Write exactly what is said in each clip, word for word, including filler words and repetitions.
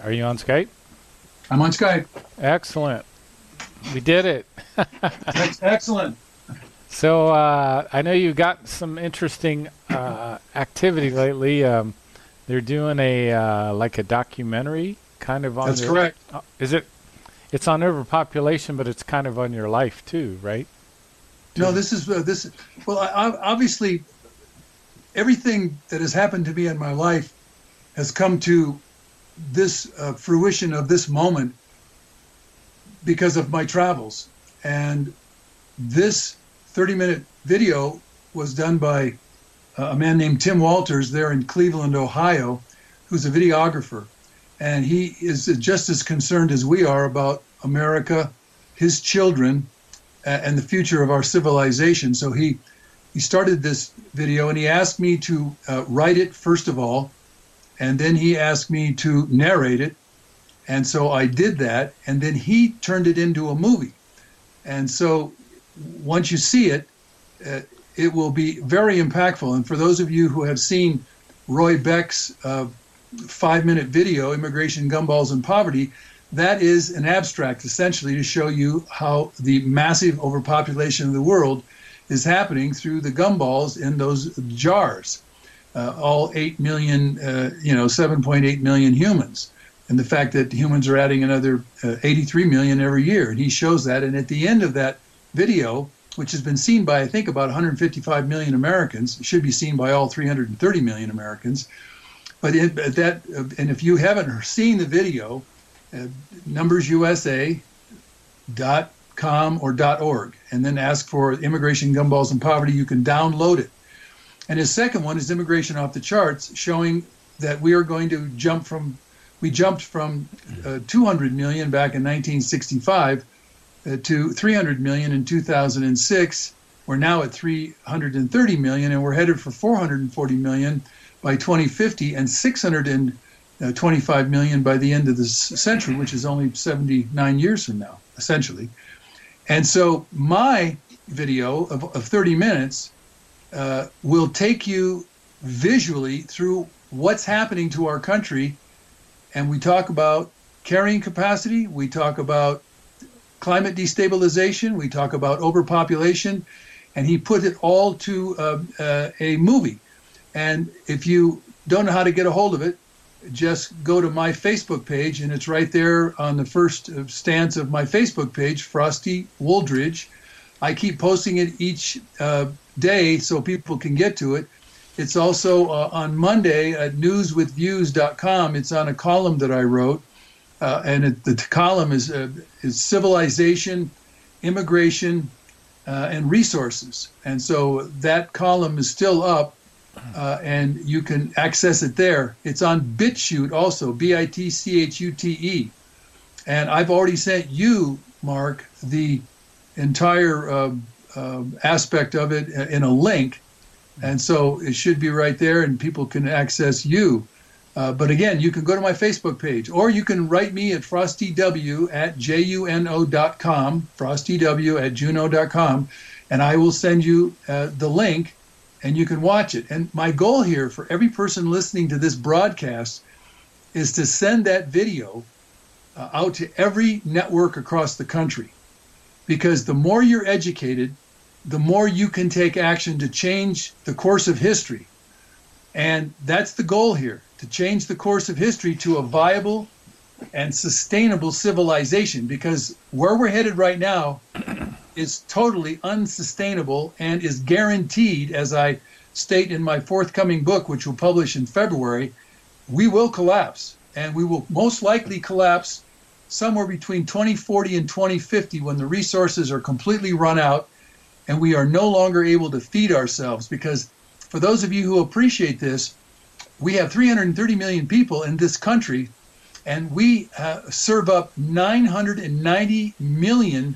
Are you on Skype? I'm on Skype. Excellent. We did it. That's excellent. So uh, I know you got some interesting uh, activity lately. Um, they're doing a uh, like a documentary kind of on. That's your, correct. Uh, is it? It's on overpopulation, but it's kind of on your life too, right? No, this is uh, this. Well, I, I, obviously, everything that has happened to me in my life has come to this uh, fruition of this moment because of my travels. And this thirty-minute video was done by uh, a man named Tim Walters there in Cleveland, Ohio, who's a videographer. And he is just as concerned as we are about America, his children, uh, and the future of our civilization. So he, he started this video and he asked me to uh, write it, first of all, and then he asked me to narrate it. And so I did that, and then he turned it into a movie. And so once you see it, uh, it will be very impactful. And for those of you who have seen Roy Beck's uh, five-minute video, Immigration, Gumballs, and Poverty, that is an abstract, essentially, to show you how the massive overpopulation of the world is happening through the gumballs in those jars. Uh, all eight million, uh, you know, seven point eight million humans. And the fact that humans are adding another uh, eighty-three million every year. And he shows that. And at the end of that video, which has been seen by, I think, about one hundred fifty-five million Americans, it should be seen by all three hundred thirty million Americans. But it, that, uh, and if you haven't seen the video, uh, numbers U S A dot com or .org, and then ask for Immigration, Gumballs, and Poverty, you can download it. And his second one is Immigration Off the Charts, showing that we are going to jump from, we jumped from uh, two hundred million back in nineteen sixty-five uh, to three hundred million in two thousand six. We're now at three hundred thirty million, and we're headed for four hundred forty million by twenty fifty and six hundred twenty-five million by the end of this century, which is only seventy-nine years from now, essentially. And so my video of, of thirty minutes uh, will take you visually through what's happening to our country. And we talk about carrying capacity, we talk about climate destabilization, we talk about overpopulation, and he put it all to uh, uh, a movie. And if you don't know how to get a hold of it, just go to my Facebook page, and it's right there on the first stance of my Facebook page, Frosty Wooldridge. I keep posting it each uh, day so people can get to it. It's also uh, on Monday at news with views dot com. It's on a column that I wrote, uh, and it, the column is, uh, is civilization, immigration, uh, and resources. And so that column is still up. Uh, and you can access it there. It's on BitChute also, B I T C H U T E. And I've already sent you, Mark, the entire uh, uh, aspect of it in a link. And so it should be right there, and people can access you. Uh, but again, you can go to my Facebook page, or you can write me at frostyw at juno dot com, frostyw at juno dot com, and I will send you uh, the link, and you can watch it. And my goal here for every person listening to this broadcast is to send that video uh, out to every network across the country. Because the more you're educated, the more you can take action to change the course of history. And that's the goal here, to change the course of history to a viable and sustainable civilization. Because where we're headed right now is totally unsustainable and is guaranteed, as I state in my forthcoming book, which we'll publish in February, we will collapse. And we will most likely collapse somewhere between twenty forty and twenty fifty, when the resources are completely run out and we are no longer able to feed ourselves. Because for those of you who appreciate this, we have three hundred thirty million people in this country, and we uh, serve up nine hundred ninety million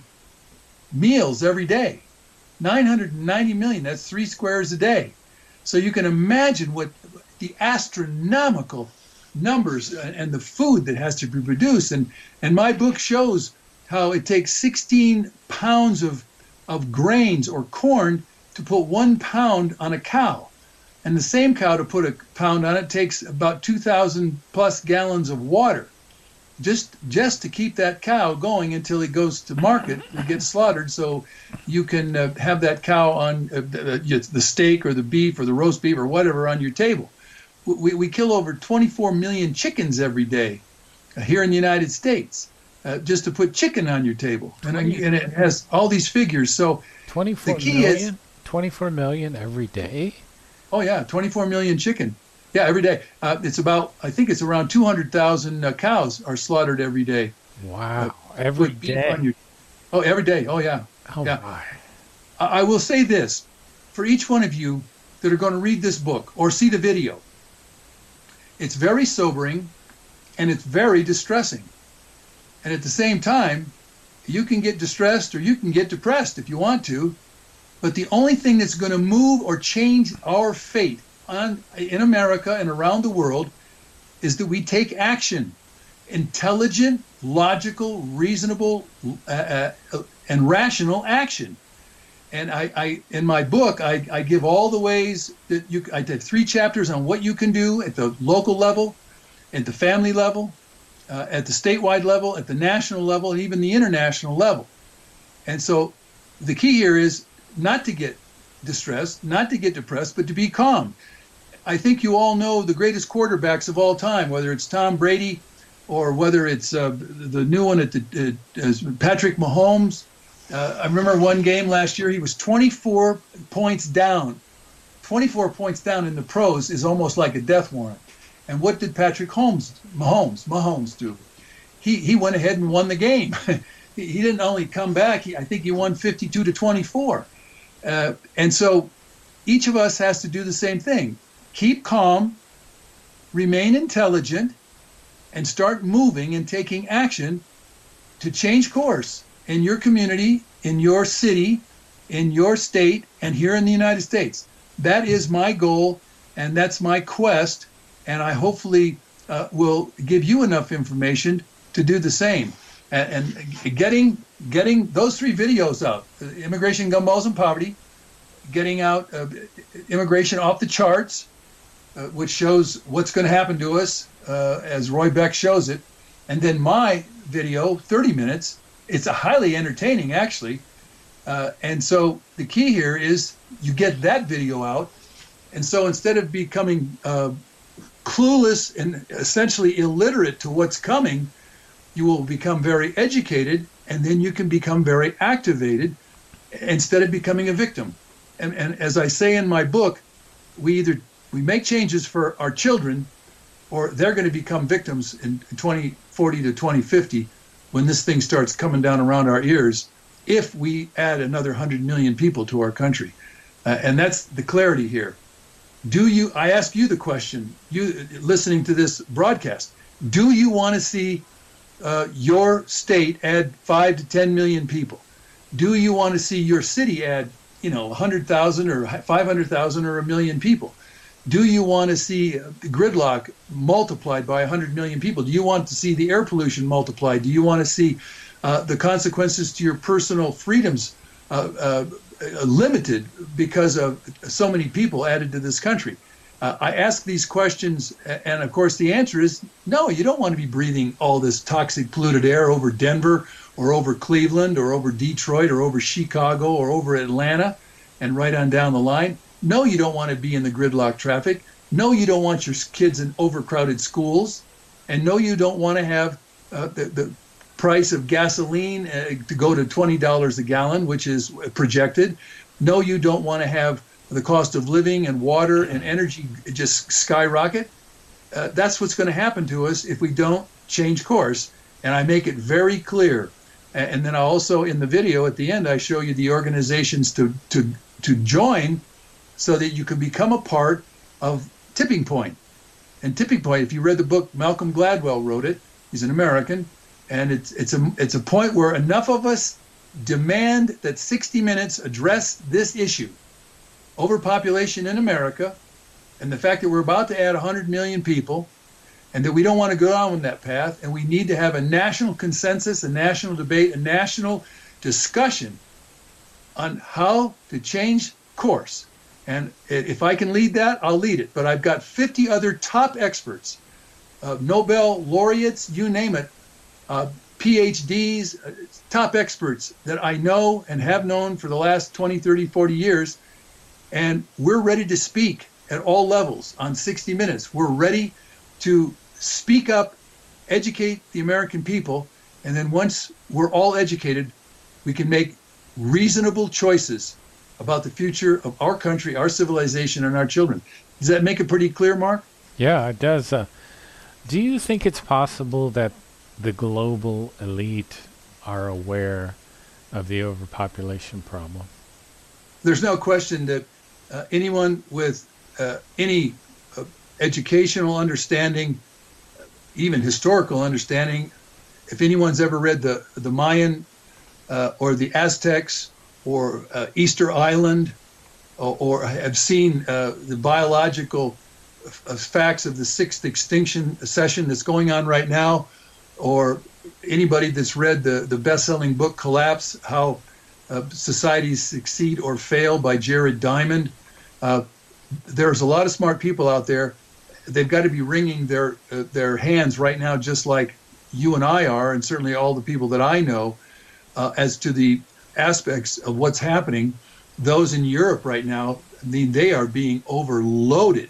meals every day. nine hundred ninety million, that's three squares a day. So you can imagine what the astronomical numbers and the food that has to be produced. And, and my book shows how it takes sixteen pounds of, of grains or corn to put one pound on a cow. And the same cow, to put a pound on it, takes about two thousand plus gallons of water. just just to keep that cow going until it goes to market and gets slaughtered, so you can uh, have that cow on uh, the, the steak or the beef or the roast beef or whatever on your table. We, we kill over twenty-four million chickens every day uh, here in the United States uh, just to put chicken on your table, and, and it has all these figures. So twenty-four the key million? is twenty-four million every day? oh yeah, twenty-four million chicken. Yeah, every day. Uh, it's about, I think it's around two hundred thousand uh, cows are slaughtered every day. Wow, uh, every put beef day? on your- oh, every day. Oh yeah. Oh yeah. my. I I will say this, for each one of you that are going to read this book or see the video, it's very sobering and it's very distressing. And at the same time, you can get distressed or you can get depressed if you want to, but the only thing that's going to move or change our fate on in America and around the world is that we take action. Intelligent, logical, reasonable, uh, uh, and rational action. And I, I in my book, I, I give all the ways that you, I did three chapters on what you can do at the local level, at the family level, uh, at the statewide level, at the national level, and even the international level. And so the key here is not to get distressed, not to get depressed, but to be calm. I think you all know the greatest quarterbacks of all time, whether it's Tom Brady or whether it's uh, the new one at the uh, Patrick Mahomes. Uh, I remember one game last year, he was twenty-four points down. twenty-four points down in the pros is almost like a death warrant. And what did Patrick Holmes, Mahomes, Mahomes do? He he went ahead and won the game. he, he didn't only come back, he, I think he won fifty-two to twenty-four. Uh, and so each of us has to do the same thing. Keep calm, remain intelligent, and start moving and taking action to change course in your community, in your city, in your state, and here in the United States. That is my goal, and that's my quest, and I hopefully uh, will give you enough information to do the same. And, and getting getting those three videos out, Immigration, Gun Balls, and Poverty, getting out uh, Immigration Off the Charts, uh, which shows what's going to happen to us uh, as Roy Beck shows it, and then my video, thirty minutes. It's a highly entertaining, actually. Uh, and so the key here is you get that video out. And so instead of becoming uh, clueless and essentially illiterate to what's coming, you will become very educated, and then you can become very activated instead of becoming a victim. And, and as I say in my book, we either we make changes for our children, or they're going to become victims in twenty forty to twenty fifty when this thing starts coming down around our ears, if we add another one hundred million people to our country. Uh, and that's the clarity here. Do you, I ask you the question, you listening to this broadcast, do you want to see uh, your state add five to ten million people? Do you want to see your city add, you know, one hundred thousand or five hundred thousand or a million people? Do you want to see gridlock multiplied by one hundred million people? Do you want to see the air pollution multiplied? Do you want to see uh, the consequences to your personal freedoms uh, uh, limited because of so many people added to this country? Uh, I ask these questions, and of course the answer is no, you don't want to be breathing all this toxic polluted air over Denver or over Cleveland or over Detroit or over Chicago or over Atlanta and right on down the line. No, you don't want to be in the gridlock traffic. No, you don't want your kids in overcrowded schools. And no, you don't want to have uh, the, the price of gasoline uh, to go to twenty dollars a gallon, which is projected. No, you don't want to have the cost of living and water and energy just skyrocket. Uh, that's what's going to happen to us if we don't change course. And I make it very clear. And then I also, in the video at the end, I show you the organizations to to to join, so that you can become a part of Tipping Point. And Tipping Point, if you read the book, Malcolm Gladwell wrote it. He's an American, and it's it's a it's a point where enough of us demand that sixty minutes address this issue: overpopulation in America, and the fact that we're about to add one hundred million people, and that we don't want to go down that path, and we need to have a national consensus, a national debate, a national discussion on how to change course. And if I can lead that, I'll lead it. But I've got fifty other top experts, uh, Nobel laureates, you name it, uh, PhDs, uh, top experts that I know and have known for the last twenty, thirty, forty years. And we're ready to speak at all levels on sixty minutes. We're ready to speak up, educate the American people. And then once we're all educated, we can make reasonable choices about the future of our country, our civilization, and our children. Does that make it pretty clear, Mark? Yeah, it does. Uh, do you think it's possible that the global elite are aware of the overpopulation problem? There's no question that uh, anyone with uh, any uh, educational understanding, even historical understanding, if anyone's ever read the, the Mayan uh, or the Aztecs or uh, Easter Island, or, or have seen uh, the biological f- facts of the sixth extinction session that's going on right now, or anybody that's read the, the best-selling book Collapse, How uh, Societies Succeed or Fail by Jared Diamond, uh, there's a lot of smart people out there. They've got to be wringing their uh, their hands right now, just like you and I are, and certainly all the people that I know, uh, as to the aspects of what's happening. Those in Europe right now, I mean, they are being overloaded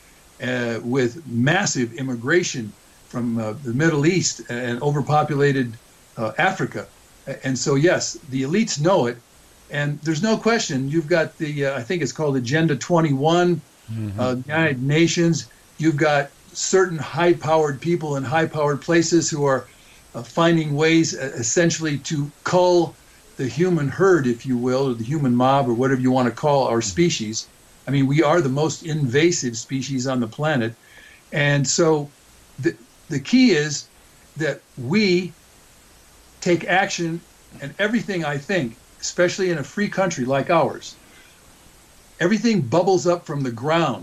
uh, with massive immigration from uh, the Middle East and overpopulated uh, Africa. And so, yes, the elites know it. And there's no question, you've got the, uh, I think it's called Agenda twenty-one, mm-hmm. uh, United Nations. You've got certain high-powered people in high-powered places who are uh, finding ways uh, essentially to cull the human herd, if you will, or the human mob, or whatever you want to call our species. I mean, we are the most invasive species on the planet. And so the, the key is that we take action, and everything, I think, especially in a free country like ours, everything bubbles up from the ground.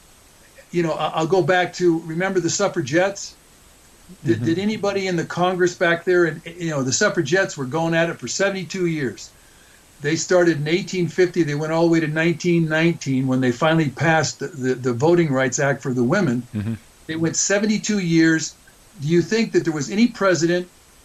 You know, I'll go back to, remember the suffragettes? Did, mm-hmm. did anybody in the Congress back there, and you know, the suffragettes were going at it for seventy-two years. They started in eighteen fifty. They went all the way to nineteen nineteen when they finally passed the, the, the Voting Rights Act for the women. Mm-hmm. They went seventy-two years. Do you think that there was any president,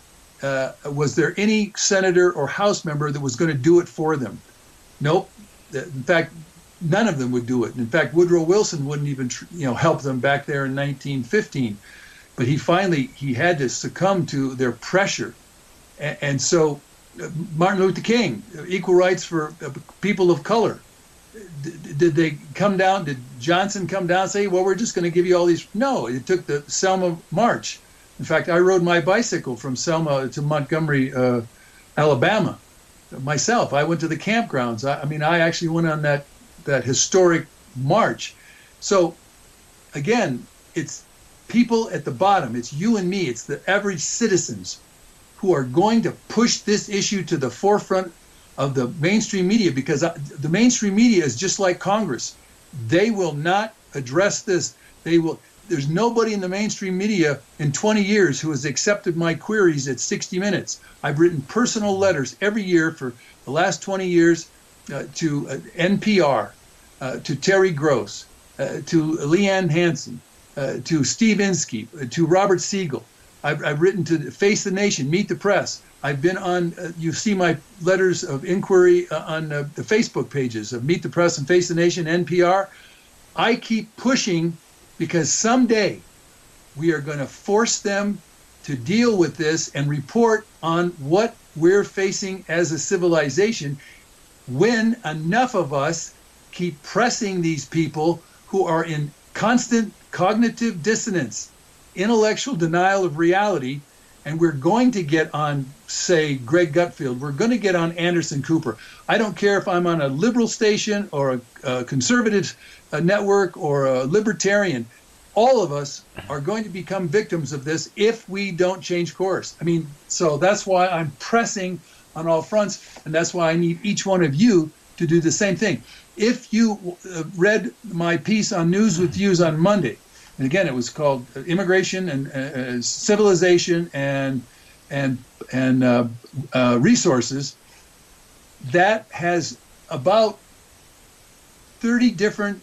uh, was there any senator or House member that was going to do it for them? Nope. In fact, none of them would do it. In fact, Woodrow Wilson wouldn't even, you know, help them back there in nineteen fifteen. But he finally, he had to succumb to their pressure. And, and so uh, Martin Luther King, equal rights for uh, people of color. D- did they come down, did Johnson come down and say, well, we're just going to give you all these? No, it took the Selma March. In fact, I rode my bicycle from Selma to Montgomery, uh, Alabama, myself. I went to the campgrounds. I, I mean, I actually went on that, that historic march. So again, it's people at the bottom, it's you and me, it's the average citizens who are going to push this issue to the forefront of the mainstream media, because the mainstream media is just like Congress. They will not address this. They will. There's nobody in the mainstream media in twenty years who has accepted my queries at sixty minutes. I've written personal letters every year for the last twenty years uh, to uh, N P R, uh, to Terry Gross, uh, to Leanne Hansen, Uh, to Steve Inskeep, uh, to Robert Siegel. I've, I've written to Face the Nation, Meet the Press. I've been on, uh, you see my letters of inquiry uh, on uh, the Facebook pages of Meet the Press and Face the Nation, N P R. I keep pushing because someday we are going to force them to deal with this and report on what we're facing as a civilization when enough of us keep pressing these people who are in constant cognitive dissonance, intellectual denial of reality, and we're going to get on, say, Greg Gutfield. We're going to get on Anderson Cooper. I don't care if I'm on a liberal station or a, a conservative uh, network or a libertarian. All of us are going to become victims of this if we don't change course. I mean, so that's why I'm pressing on all fronts, and that's why I need each one of you to do the same thing. If you uh, read my piece on News with Views on Monday, and again, it was called Immigration and uh, Civilization and and and uh, uh, Resources, that has about thirty different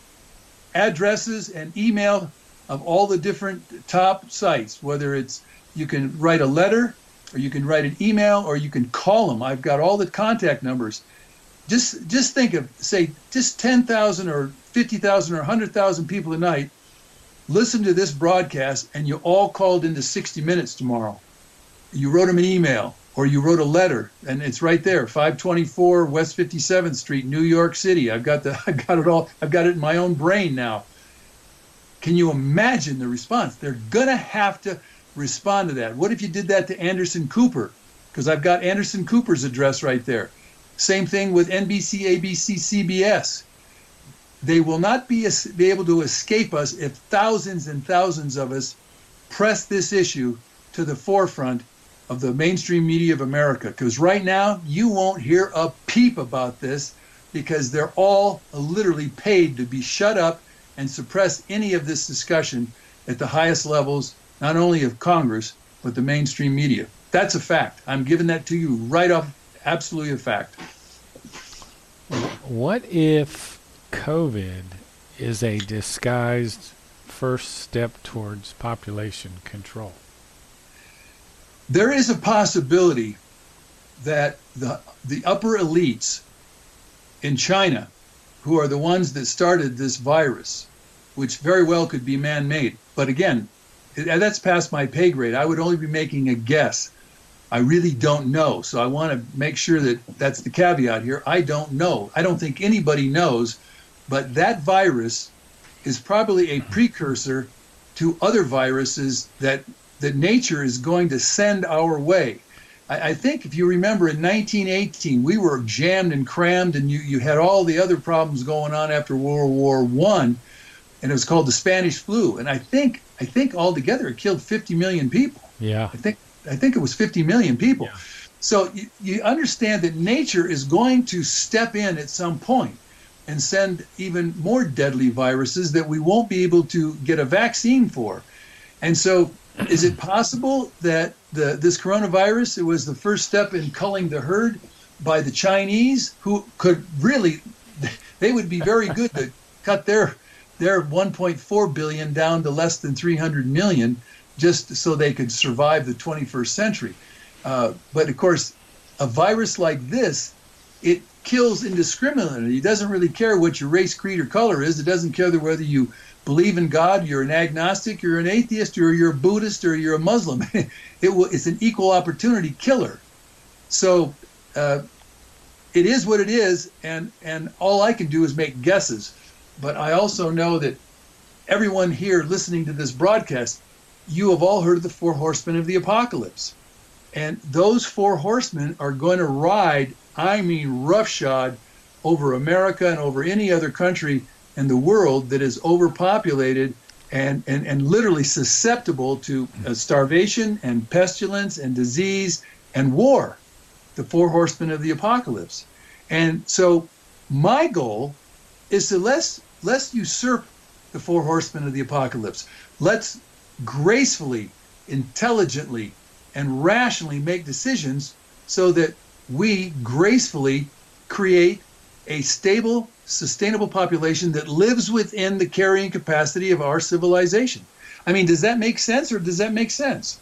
addresses and email of all the different top sites, whether it's you can write a letter, or you can write an email, or you can call them. I've got all the contact numbers. Just just think of, say, just ten thousand or fifty thousand or one hundred thousand people a night listen to this broadcast, and you all called into sixty minutes tomorrow. You wrote them an email, or you wrote a letter, and it's right there, five twenty-four West fifty-seventh Street, New York City. I've got the, I've got it all, I've got it in my own brain now. Can you imagine the response? They're gonna have to respond to that. What if you did that to Anderson Cooper? Because I've got Anderson Cooper's address right there. Same thing with N B C, A B C, C B S. They will not be, be able to escape us if thousands and thousands of us press this issue to the forefront of the mainstream media of America. Because right now, you won't hear a peep about this, because they're all literally paid to be shut up and suppress any of this discussion at the highest levels, not only of Congress, but the mainstream media. That's a fact. I'm giving that to you right off, absolutely a fact. What if COVID is a disguised first step towards population control? There is a possibility that the the upper elites in China, who are the ones that started this virus, which very well could be man-made. But again, that's past my pay grade. I would only be making a guess. I really don't know. So I want to make sure that that's the caveat here. I don't know. I don't think anybody knows. But that virus is probably a precursor to other viruses that, that nature is going to send our way. I, I think if you remember in nineteen eighteen, we were jammed and crammed, and you, you had all the other problems going on after World War One, and it was called the Spanish flu. And I think I think altogether it killed fifty million people. Yeah. I think I think it was fifty million people. Yeah. So you, you understand that nature is going to step in at some point and send even more deadly viruses that we won't be able to get a vaccine for. And so is it possible that the this coronavirus, it was the first step in culling the herd by the Chinese, who could really, they would be very good to cut their their one point four billion down to less than three hundred million, just so they could survive the twenty-first century. Uh, but of course, a virus like this, it kills indiscriminately. It doesn't really care what your race, creed, or color is. It doesn't care whether you believe in God, you're an agnostic, you're an atheist, or you're a Buddhist, or you're a Muslim. It will, it's an equal opportunity killer. So uh, it is what it is, and, and all I can do is make guesses. But I also know that everyone here listening to this broadcast, you have all heard of the four horsemen of the apocalypse. And those four horsemen are going to ride, I mean roughshod, over America and over any other country in the world that is overpopulated and, and, and literally susceptible to uh, starvation and pestilence and disease and war, the four horsemen of the apocalypse. And so my goal is to let's, let's usurp the four horsemen of the apocalypse. Let's gracefully, intelligently, and rationally make decisions so that we gracefully create a stable, sustainable population that lives within the carrying capacity of our civilization. I mean, does that make sense, or does that make sense?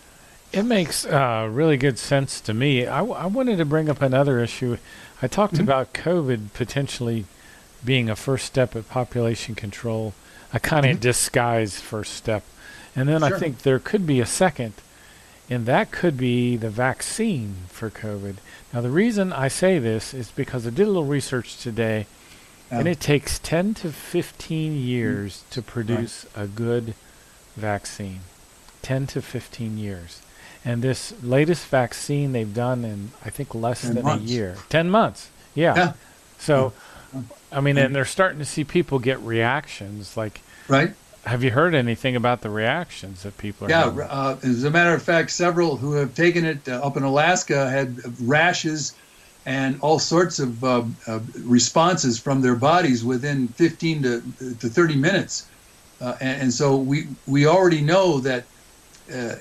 It makes uh, really good sense to me. I, w- I wanted to bring up another issue. I talked mm-hmm. about COVID potentially being a first step at population control, a kind of mm-hmm. disguised first step. And then sure. I think there could be a second, and that could be the vaccine for COVID. Now, the reason I say this is because I did a little research today, yeah. and it takes ten to fifteen years mm-hmm. to produce right. a good vaccine. ten to fifteen years. And this latest vaccine they've done in, I think, less than months. a year. ten months. Yeah. yeah. So, yeah. I mean, and they're starting to see people get reactions. Like, right. Have you heard anything about the reactions that people are yeah, having? Yeah, uh, as a matter of fact, several who have taken it uh, up in Alaska had rashes and all sorts of uh, uh, responses from their bodies within fifteen to thirty minutes. Uh, and, and so we we already know that uh,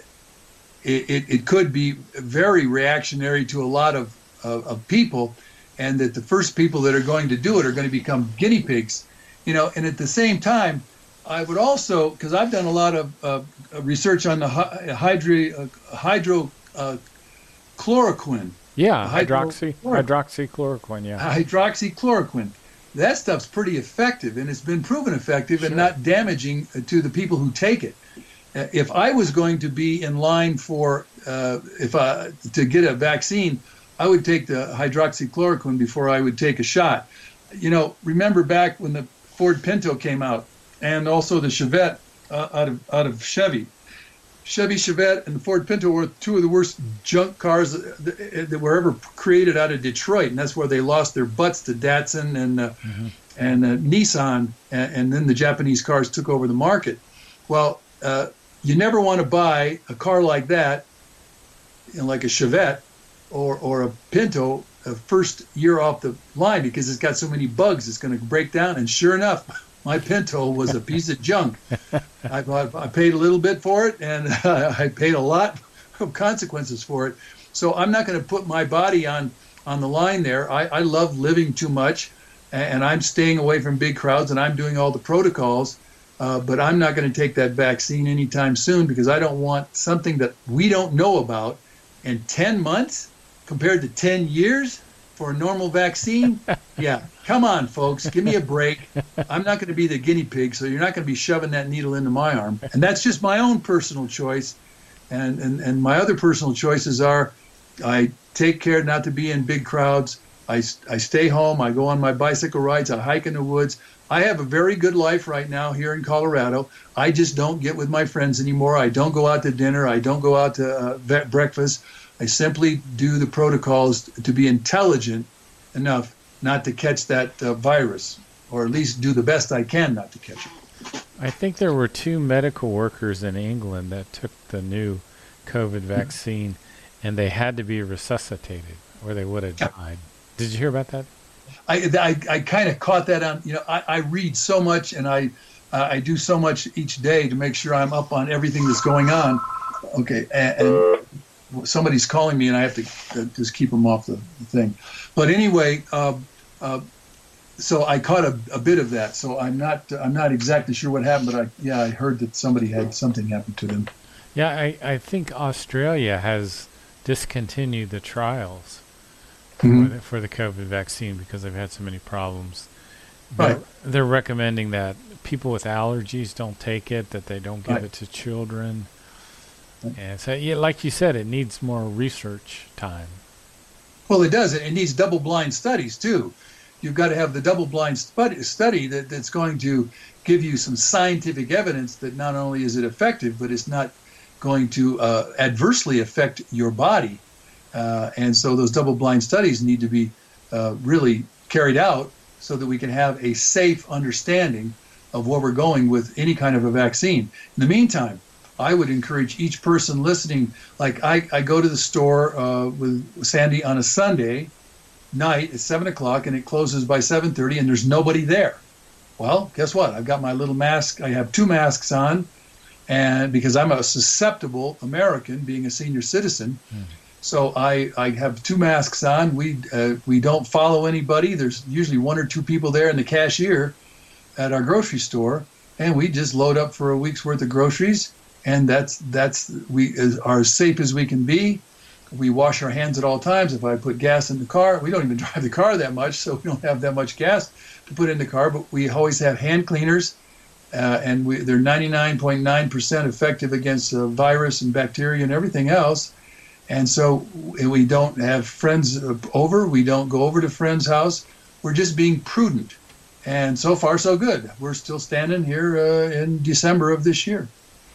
it, it, it could be very reactionary to a lot of, of, of people, and that the first people that are going to do it are going to become guinea pigs. You know, and at the same time, I would also, because I've done a lot of uh, research on the hy- hydro, uh, hydro uh, chloroquine. Yeah, Hydro- hydroxy hydroxychloroquine. Yeah. hydroxychloroquine. That stuff's pretty effective, and it's been proven effective and Sure. not damaging to the people who take it. Uh, If I was going to be in line for uh, if I, to get a vaccine, I would take the hydroxychloroquine before I would take a shot. You know, remember back when the Ford Pinto came out, and also the Chevette uh, out of out of Chevy. Chevy Chevette and the Ford Pinto were two of the worst junk cars that, that were ever created out of Detroit, and that's where they lost their butts to Datsun and uh, Mm-hmm. and uh, Nissan, and, and then the Japanese cars took over the market. Well, uh, you never want to buy a car like that, you know, like a Chevette or or a Pinto, uh, first year off the line, because it's got so many bugs, it's going to break down. And sure enough, my Pinto was a piece of junk. I, I paid a little bit for it, and I paid a lot of consequences for it. So I'm not going to put my body on on the line there. I, I love living too much, and I'm staying away from big crowds, and I'm doing all the protocols. Uh, but I'm not going to take that vaccine anytime soon, because I don't want something that we don't know about in ten months compared to ten years for a normal vaccine. Yeah, come on, folks, give me a break. I'm not going to be the guinea pig, so you're not going to be shoving that needle into my arm. And that's just my own personal choice. And, and, and my other personal choices are I take care not to be in big crowds. I, I stay home. I go on my bicycle rides. I hike in the woods. I have a very good life right now here in Colorado. I just don't get with my friends anymore. I don't go out to dinner. I don't go out to uh, ve- breakfast. I simply do the protocols to be intelligent enough not to catch that uh, virus, or at least do the best I can not to catch it. I think there were two medical workers in England that took the new COVID vaccine, and they had to be resuscitated, or they would have died. Did you hear about that? I, I, I kind of caught that on, you know, I, I read so much, and I uh, I do so much each day to make sure I'm up on everything that's going on. Okay, and, and somebody's calling me, and I have to uh, just keep them off the, the thing. But anyway, uh, uh, so I caught a, a bit of that. So I'm not I'm not exactly sure what happened, but I yeah I heard that somebody had something happen to them. Yeah, I, I think Australia has discontinued the trials Mhm. for, the, for the COVID vaccine because they've had so many problems. Right. They're, they're recommending that people with allergies don't take it, that they don't give Right. it to children. Right. And so, yeah, like you said, it needs more research time. Well, it does. It needs double-blind studies too. You've got to have the double-blind spud- study that, that's going to give you some scientific evidence that not only is it effective, but it's not going to uh, adversely affect your body. Uh, and so those double-blind studies need to be uh, really carried out so that we can have a safe understanding of where we're going with any kind of a vaccine. In the meantime, I would encourage each person listening, like I, I go to the store uh, with Sandy on a Sunday night at seven o'clock, and it closes by seven thirty, and there's nobody there. Well, guess what? I've got my little mask. I have two masks on, and because I'm a susceptible American, being a senior citizen, Mm. so I, I have two masks on. We uh, we don't follow anybody. There's usually one or two people there, and the cashier at our grocery store, and we just load up for a week's worth of groceries, and that's that's we is, are as safe as we can be. We wash our hands at all times. If I put gas in the car, we don't even drive the car that much, so we don't have that much gas to put in the car, but we always have hand cleaners, uh, and we, they're ninety-nine point nine percent effective against uh, virus and bacteria and everything else. And so we don't have friends over. We don't go over to friends' house. We're just being prudent. And so far, so good. We're still standing here uh, in December of this year.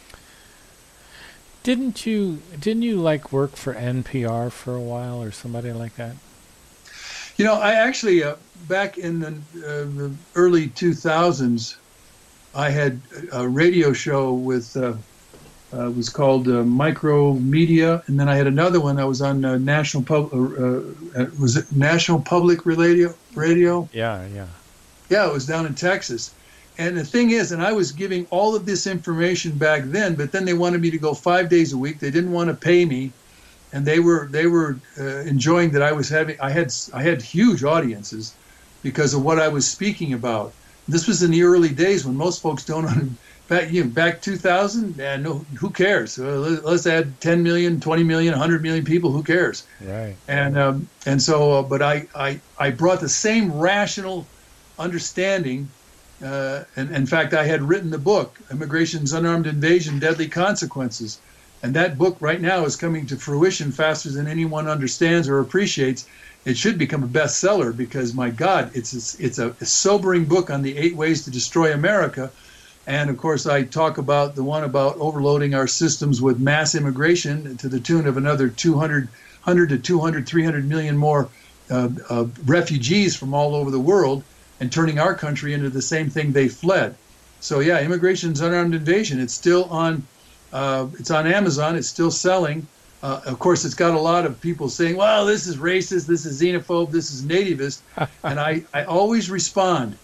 Didn't you didn't you like work for N P R for a while or somebody like that? You know, I actually, uh, back in the, uh, the early two thousands, I had a radio show with, uh, uh, it was called uh, Micromedia, and then I had another one that was on uh, National Pub, uh, uh, was it National Public Radio? Radio? Yeah, yeah. Yeah, it was down in Texas. And the thing is, and I was giving all of this information back then, but then they wanted me to go five days a week. They didn't want to pay me, and they were they were uh, enjoying that I was having. I had I had huge audiences because of what I was speaking about. This was in the early days when most folks don't. Back, you know, back two thousand, and no, who cares? Uh, let's add ten million, twenty million, one hundred million people. Who cares? Right. And um, and so, uh, but I, I I brought the same rational understanding. Uh, and in fact, I had written the book, Immigration's Unarmed Invasion: Deadly Consequences. And that book right now is coming to fruition faster than anyone understands or appreciates. It should become a bestseller because, my God, it's a, it's a, a sobering book on the eight ways to destroy America. And of course, I talk about the one about overloading our systems with mass immigration to the tune of another two hundred, one hundred to two hundred, three hundred million more uh, uh, refugees from all over the world, and turning our country into the same thing they fled. So yeah, Immigration's Unarmed Invasion. It's still on. Uh, it's on Amazon. It's still selling. Uh, of course, it's got a lot of people saying, "Well, this is racist. This is xenophobe. This is nativist," and I, I always respond.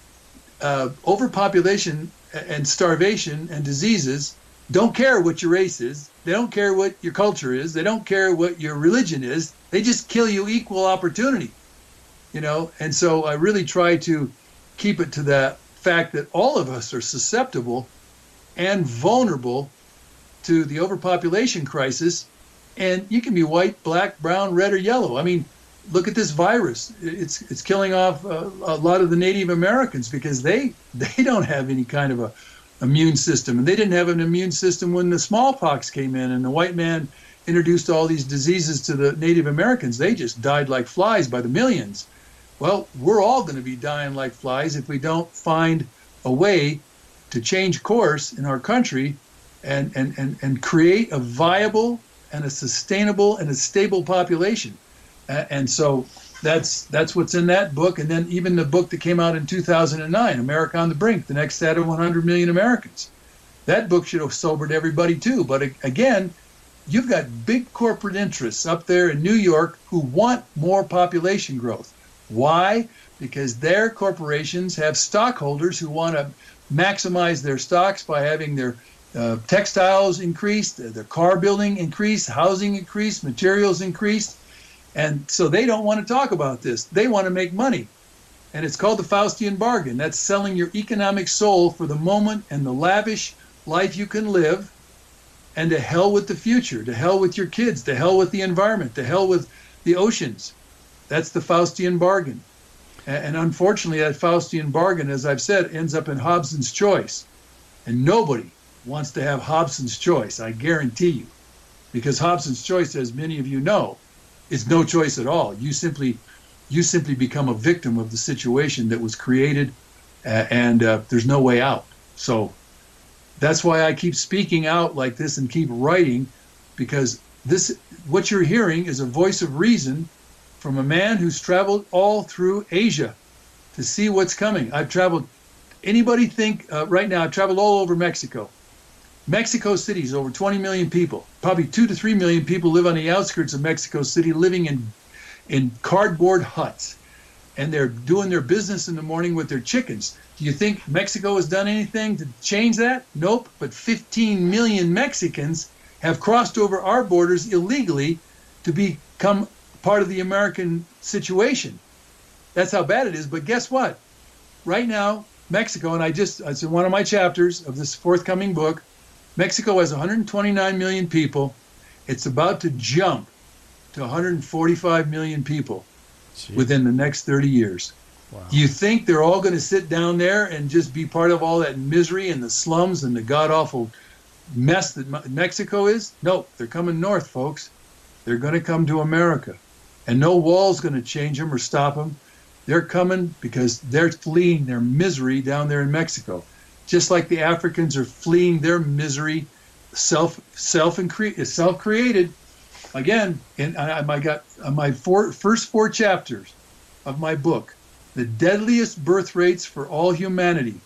Uh, overpopulation and starvation and diseases don't care what your race is. They don't care what your culture is. They don't care what your religion is. They just kill you equal opportunity, you know. And so I really try to keep it to that fact that all of us are susceptible and vulnerable to the overpopulation crisis. And you can be white, black, brown, red, or yellow. I mean, look at this virus. It's it's killing off uh, a lot of the Native Americans because they they don't have any kind of a immune system, and they didn't have an immune system when the smallpox came in and the white man introduced all these diseases to the Native Americans. They just died like flies by the millions. Well, we're all going to be dying like flies if we don't find a way to change course in our country and and and, and create a viable and a sustainable and a stable population. Uh, and so that's that's what's in that book. And then even the book that came out in two thousand nine, America on the Brink, the next set of one hundred million Americans. That book should have sobered everybody too. But again, you've got big corporate interests up there in New York who want more population growth. Why? Because their corporations have stockholders who want to maximize their stocks by having their uh, textiles increased, their car building increased, housing increased, materials increased. And so they don't want to talk about this. They want to make money. And it's called the Faustian bargain. That's selling your economic soul for the moment and the lavish life you can live, and to hell with the future, to hell with your kids, to hell with the environment, to hell with the oceans. That's the Faustian bargain. And unfortunately, that Faustian bargain, as I've said, ends up in Hobson's choice. And nobody wants to have Hobson's choice, I guarantee you. Because Hobson's choice, as many of you know, is no choice at all. You simply, you simply become a victim of the situation that was created, uh, and uh, there's no way out. So that's why I keep speaking out like this and keep writing, because this, what you're hearing is a voice of reason from a man who's traveled all through Asia to see what's coming. I've traveled, anybody think, uh, right now, I've traveled all over Mexico. Mexico City is over twenty million people. Probably two to three million people live on the outskirts of Mexico City, living in in cardboard huts. And they're doing their business in the morning with their chickens. Do you think Mexico has done anything to change that? Nope. But fifteen million Mexicans have crossed over our borders illegally to become part of the American situation. That's how bad it is. But guess what? Right now, Mexico, and I just, it's in one of my chapters of this forthcoming book, Mexico has one hundred twenty-nine million people. It's about to jump to one hundred forty-five million people Jeez. Within the next thirty years. Wow. Do you think they're all going to sit down there and just be part of all that misery and the slums and the god-awful mess that Mexico is? Nope, they're coming north, folks. They're going to come to America. And no wall's going to change them or stop them. They're coming because they're fleeing their misery down there in Mexico. Just like the Africans are fleeing their misery, self self and cre- self created. Again, in I, I got uh, my four, first four chapters of my book, the deadliest birth rates for all humanity.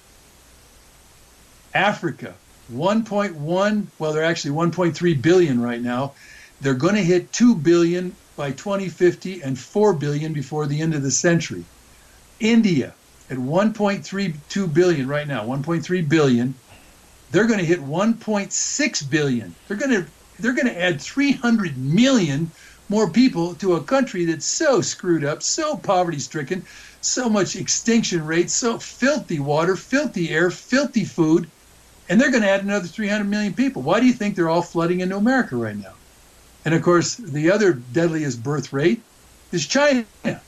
Africa, one point one. Well, they're actually one point three billion right now. They're going to hit two billion by twenty fifty and four billion before the end of the century. India, at one point three two billion right now, one point three billion, they're going to hit one point six billion. They're going to they're going to add three hundred million more people to a country that's so screwed up, so poverty stricken, so much extinction rates, so filthy water, filthy air, filthy food, and they're going to add another three hundred million people. Why do you think they're all flooding into America right now? And of course, the other deadliest birth rate is China.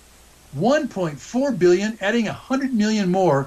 one point four billion, adding one hundred million more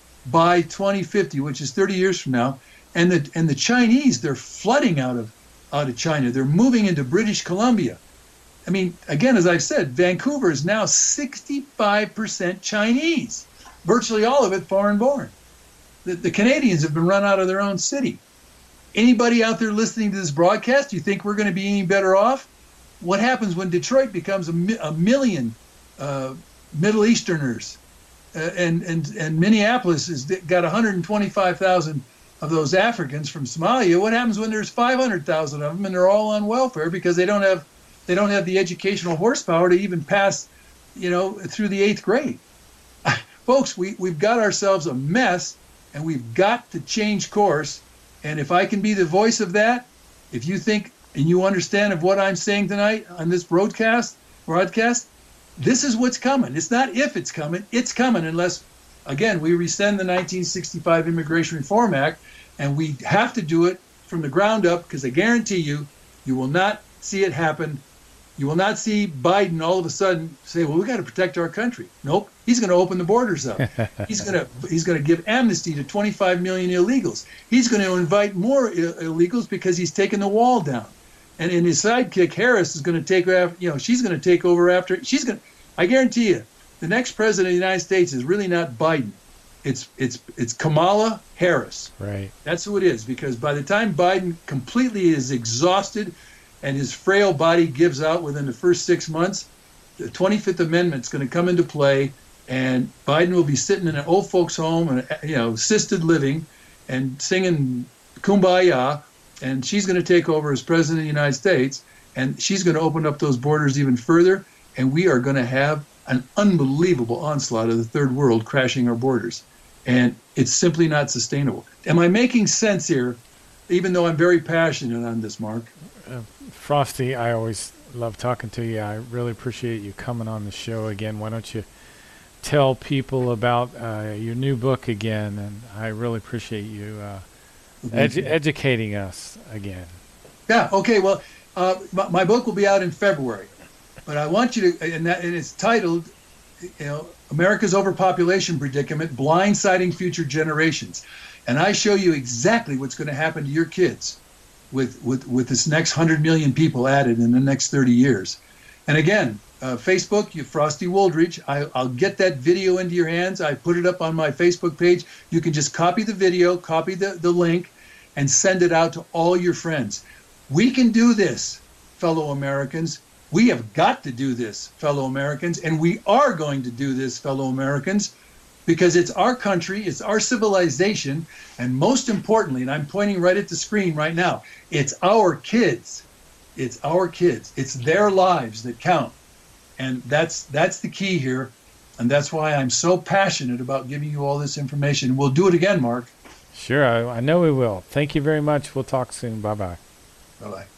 by twenty fifty, which is thirty years from now. And the and the Chinese, they're flooding out of out of China. They're moving into British Columbia. I mean, again, as I've said, Vancouver is now sixty-five percent Chinese, virtually all of it foreign-born. The, the Canadians have been run out of their own city. Anybody out there listening to this broadcast, do you think we're going to be any better off? What happens when Detroit becomes a, mi- a million uh, Middle Easterners, uh, and, and, and Minneapolis has got one hundred twenty-five thousand of those Africans from Somalia? What happens when there's five hundred thousand of them and they're all on welfare because they don't have they don't have the educational horsepower to even pass, you know, through the eighth grade? Folks, we, we've got ourselves a mess, and we've got to change course. And if I can be the voice of that, if you think and you understand of what I'm saying tonight on this broadcast, broadcast, this is what's coming. It's not if it's coming, it's coming, unless, again, we rescind the nineteen sixty-five Immigration Reform Act, and we have to do it from the ground up, because I guarantee you, you will not see it happen. You will not see Biden all of a sudden say, well, we got to protect our country. Nope. He's going to open the borders up. He's going to he's going to give amnesty to twenty-five million illegals. He's going to invite more Ill- illegals because he's taken the wall down. And in his sidekick, Harris, is going to take after, you know, she's going to take over after. She's going to, I guarantee you, the next president of the United States is really not Biden. It's it's it's Kamala Harris. Right. That's who it is, because by the time Biden completely is exhausted and his frail body gives out within the first six months, the twenty-fifth Amendment is going to come into play, and Biden will be sitting in an old folks' home and, you know, assisted living and singing Kumbaya, and she's going to take over as president of the United States, and she's going to open up those borders even further, and we are going to have an unbelievable onslaught of the third world crashing our borders. And it's simply not sustainable. Am I making sense here, even though I'm very passionate on this, Mark? Uh, Frosty, I always love talking to you. I really appreciate you coming on the show again. Why don't you tell people about uh, your new book again? And I really appreciate you uh, edu- educating us again. Yeah, okay. Well, uh, my, my book will be out in February. But I want you to, and, that, and it's titled, you know, America's Overpopulation Predicament, Blindsiding Future Generations. And I show you exactly what's going to happen to your kids with, with, with this next one hundred million people added in the next thirty years. And again, uh, Facebook, you Frosty Woldridge, I, I'll get that video into your hands. I put it up on my Facebook page. You can just copy the video, copy the, the link, and send it out to all your friends. We can do this, fellow Americans. We have got to do this, fellow Americans, and we are going to do this, fellow Americans, because it's our country, it's our civilization, and most importantly, and I'm pointing right at the screen right now, it's our kids. It's our kids. It's their lives that count. And that's that's the key here, and that's why I'm so passionate about giving you all this information. We'll do it again, Mark. Sure, I, I know we will. Thank you very much. We'll talk soon. Bye-bye. Bye-bye.